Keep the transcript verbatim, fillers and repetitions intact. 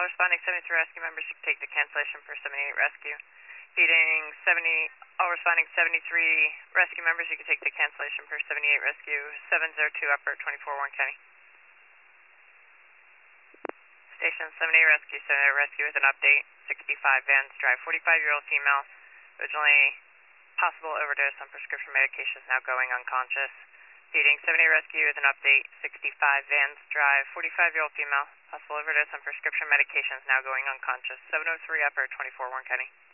All responding seventy-three rescue members, you can take the cancellation for seventy-eight rescue. Feeding seventy, all responding seventy-three rescue members, you can take the cancellation for seventy-eight rescue. seven zero two upper, twenty-four Warren County. Station seventy-eight rescue, seventy-eight rescue with an update. sixty-five Vans Drive, forty-five-year-old female. Originally possible overdose on prescription medications, now going unconscious. Feeding seventy-eight rescue with an update. sixty-five Vans Drive, forty-five-year-old female. Possible overdose on prescription medications, now going unconscious. seven oh three upper, twenty-four Warren County.